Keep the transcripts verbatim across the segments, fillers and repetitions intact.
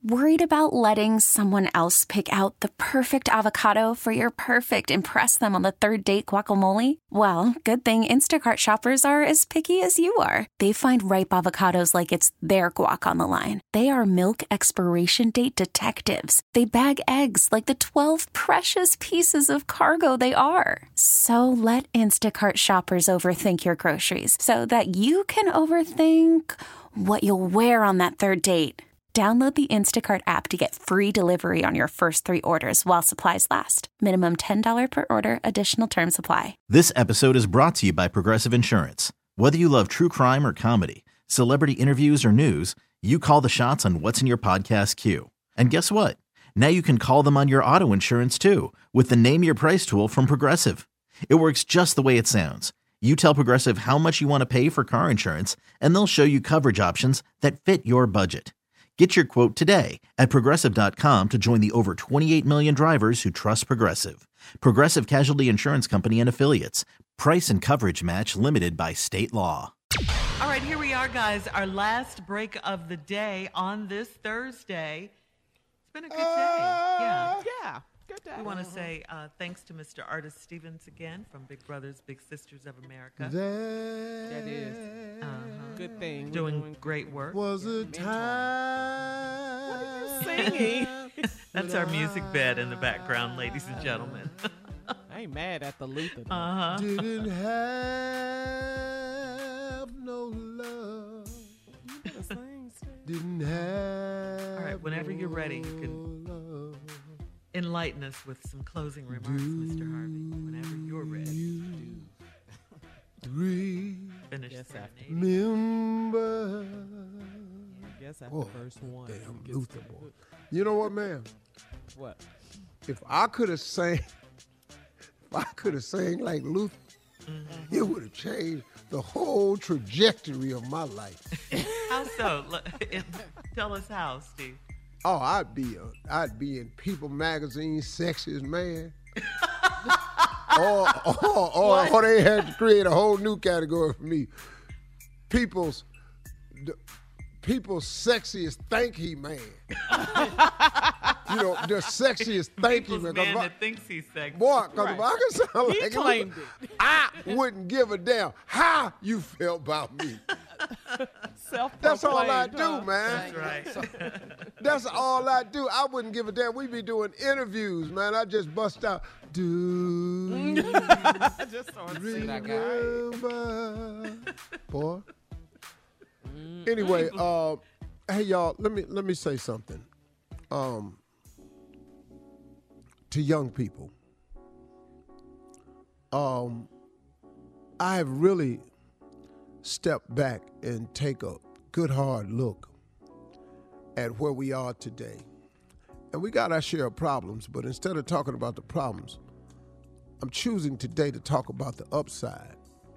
Worried about letting someone else pick out the perfect avocado for your perfect impress them on the third date guacamole? Well, good thing Instacart shoppers are as picky as you are. They find ripe avocados like it's their guac on the line. They are milk expiration date detectives. They bag eggs like the twelve precious pieces of cargo they are. So let Instacart shoppers overthink your groceries so that you can overthink what you'll wear on that third date. Download the Instacart app to get free delivery on your first three orders while supplies last. Minimum ten dollars per order. Additional terms apply. This episode is brought to you by Progressive Insurance. Whether you love true crime or comedy, celebrity interviews or news, you call the shots on what's in your podcast queue. And guess what? Now you can call them on your auto insurance too with the Name Your Price tool from Progressive. It works just the way it sounds. You tell Progressive how much you want to pay for car insurance, and they'll show you coverage options that fit your budget. Get your quote today at Progressive dot com to join the over twenty-eight million drivers who trust Progressive. Progressive Casualty Insurance Company and Affiliates. Price and coverage match limited by state law. All right, here we are, guys. Our last break of the day on this Thursday. It's been a good day. Yeah. Yeah. Good day. We want to say uh, thanks to Mister Artis Stevens again from Big Brothers Big Sisters of America. That is Uh-huh. good thing. We're Doing great work. Was a time. What are you singing? That's our music bed in the background, ladies and gentlemen. I ain't mad at the Luther. though. Uh-huh. Didn't have no love. You better sing, sing. Didn't have. All right, whenever you're ready, you can no love. enlighten us with some closing remarks, Mister Harvey. Whenever you're ready. You Three. Finish Yes, serenading. Remember. I guess after Oh, verse one. damn it gets Luther to- boy. You know what, man? What? If I could have sang, if I could have sang like Luther, Mm-hmm. it would have changed the whole trajectory of my life. How so? Let- it- Tell us how, Steve. Oh, I'd be a, I'd be in People Magazine, Sexiest Man. or, or, or, or they had to create a whole new category for me. People's, the, people's sexiest thank he man. You know, the sexiest thank you People's man. 'Cause man if I- that thinks he's sexy. Boy, because if Right. I could sound He like claimed Luther, it. I wouldn't give a damn how you felt about me. That's all I do, Self-proclaimed, huh? man. That's right. That's all I do. I wouldn't give a damn. We be doing interviews, man. I just bust out. Do I just started singing. remember, boy. Anyway, uh, hey y'all, let me let me say something. Um, to young people, um, I have really stepped back and take a good hard look at where we are today. And we got our share of problems, but instead of talking about the problems, I'm choosing today to talk about the upside.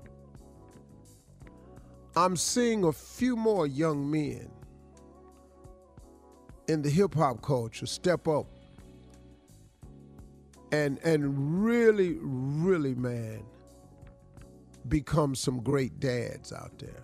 I'm seeing a few more young men in the hip-hop culture step up and and really, really, man, become some great dads out there.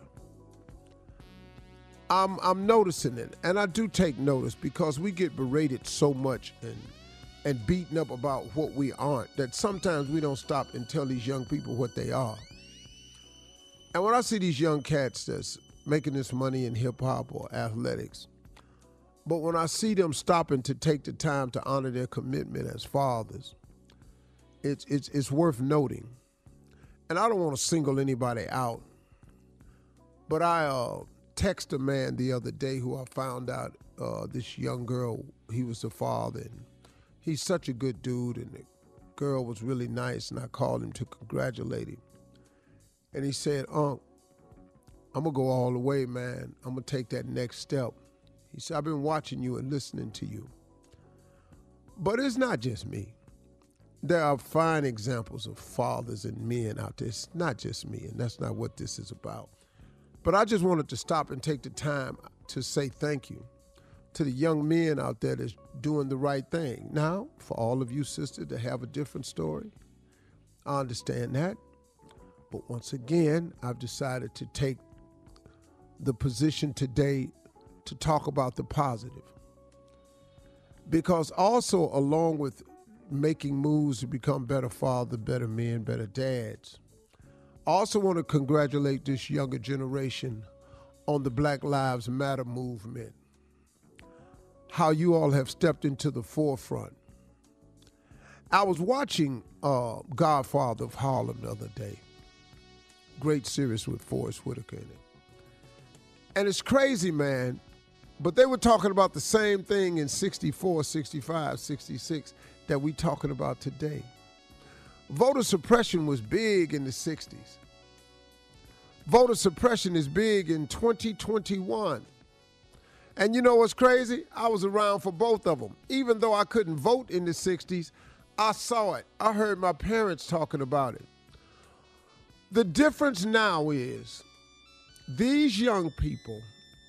I'm I'm noticing it, and I do take notice because we get berated so much and and beaten up about what we aren't that sometimes we don't stop and tell these young people what they are. And when I see these young cats that's making this money in hip-hop or athletics, but when I see them stopping to take the time to honor their commitment as fathers, it's it's it's worth noting. And I don't want to single anybody out, but I uh, texted a man the other day who I found out uh, this young girl, he was the father, and he's such a good dude, and the girl was really nice, and I called him to congratulate him. And he said, Unc, I'm going to go all the way, man. I'm going to take that next step. He said, I've been watching you and listening to you. But it's not just me. There are fine examples of fathers and men out there. It's not just me, and that's not what this is about. But I just wanted to stop and take the time to say thank you to the young men out there that's doing the right thing. Now, for all of you sisters that have a different story, I understand that. But once again, I've decided to take the position today to talk about the positive. Because also, along with making moves to become better fathers, better men, better dads, I also want to congratulate this younger generation on the Black Lives Matter movement. How you all have stepped into the forefront. I was watching uh, Godfather of Harlem the other day. Great series with Forrest Whitaker in it. And it's crazy, man, but they were talking about the same thing in sixty-four, sixty-five, sixty-six that we talking about today. Voter suppression was big in the sixties. Voter suppression is big in twenty twenty-one. And you know what's crazy? I was around for both of them. Even though I couldn't vote in the sixties, I saw it. I heard my parents talking about it. The difference now is these young people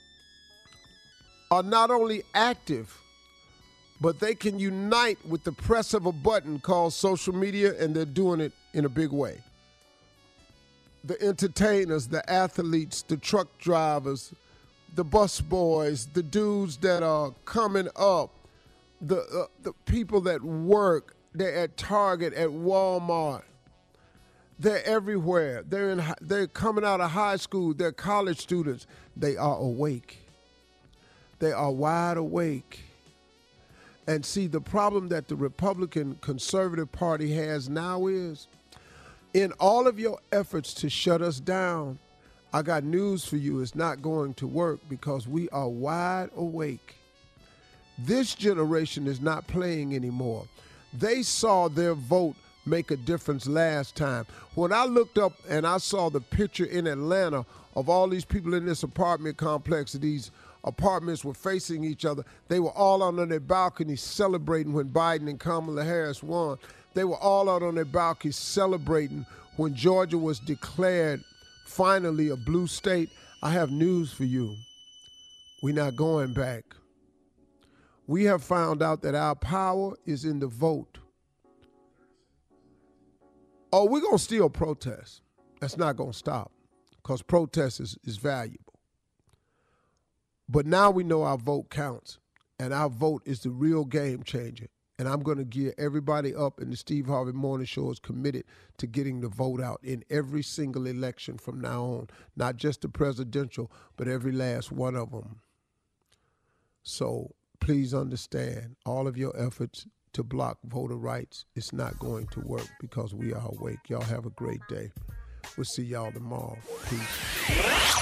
are not only active, but they can unite with the press of a button called social media, and they're doing it in a big way. The entertainers, the athletes, the truck drivers, the bus boys, the dudes that are coming up, the uh, the people that work, they're at Target, at Walmart. They're everywhere. They're in. They're coming out of high school. They're college students. They are awake. They are wide awake. And see, the problem that the Republican Conservative Party has now is, in all of your efforts to shut us down, I got news for you. It's not going to work because we are wide awake. This generation is not playing anymore. They saw their vote make a difference last time. When I looked up and I saw the picture in Atlanta of all these people in this apartment complex, these apartments were facing each other. They were all out on their balconies celebrating when Biden and Kamala Harris won. They were all out on their balconies celebrating when Georgia was declared finally a blue state. I have news for you. We're not going back. We have found out that our power is in the vote. Oh, we're going to still protest. That's not going to stop because protest is, is valuable. But now we know our vote counts, and our vote is the real game changer. And I'm going to gear everybody up, and the Steve Harvey Morning Show is committed to getting the vote out in every single election from now on, not just the presidential, but every last one of them. So please understand, all of your efforts to block voter rights, it's not going to work because we are awake. Y'all have a great day. We'll see y'all tomorrow. Peace.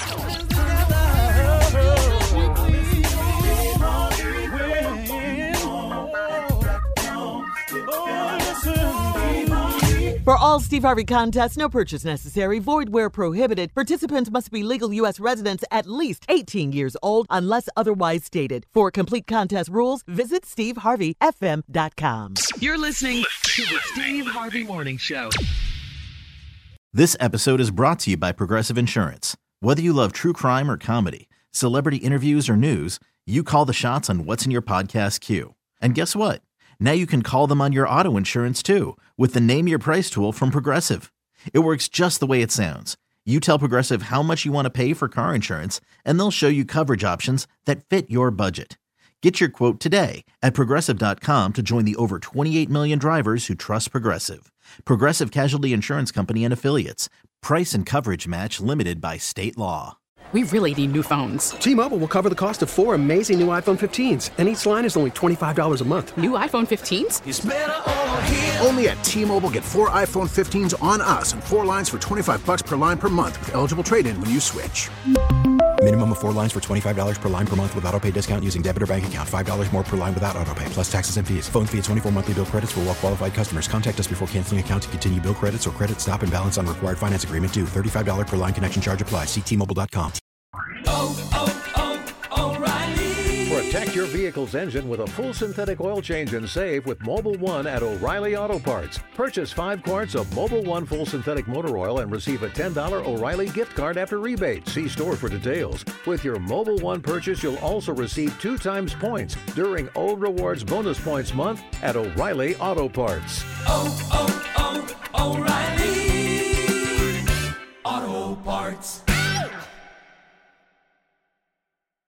For all Steve Harvey contests, no purchase necessary, void where prohibited. Participants must be legal U S residents at least eighteen years old unless otherwise stated. For complete contest rules, visit steve harvey f m dot com. You're listening to the Steve Harvey Morning Show. This episode is brought to you by Progressive Insurance. Whether you love true crime or comedy, celebrity interviews or news, you call the shots on what's in your podcast queue. And guess what? Now you can call them on your auto insurance too with the Name Your Price tool from Progressive. It works just the way it sounds. You tell Progressive how much you want to pay for car insurance, and they'll show you coverage options that fit your budget. Get your quote today at Progressive dot com to join the over twenty-eight million drivers who trust Progressive. Progressive Casualty Insurance Company and Affiliates. Price and coverage match limited by state law. We really need new phones. T-Mobile will cover the cost of four amazing new iPhone fifteens, and each line is only twenty-five dollars a month. New iPhone fifteens? It's better over here. Only at T-Mobile, get four iPhone fifteens on us and four lines for twenty-five dollars per line per month with eligible trade-in when you switch. Minimum of four lines for twenty-five dollars per line per month with autopay discount using debit or bank account. five dollars more per line without autopay, plus taxes and fees. Phone fee at twenty-four monthly bill credits for well-qualified customers. Contact us before canceling account to continue bill credits or credit stop and balance on required finance agreement due. thirty-five dollars per line connection charge applies. See T Mobile dot com. Oh, oh, oh, O'Reilly. Protect your vehicle's engine with a full synthetic oil change and save with Mobil one at O'Reilly Auto Parts. Purchase five quarts of Mobil one full synthetic motor oil and receive a ten dollars O'Reilly gift card after rebate. See store for details. With your Mobil one purchase, you'll also receive two times points during O Rewards Bonus Points Month at O'Reilly Auto Parts. Oh, oh, oh, O'Reilly.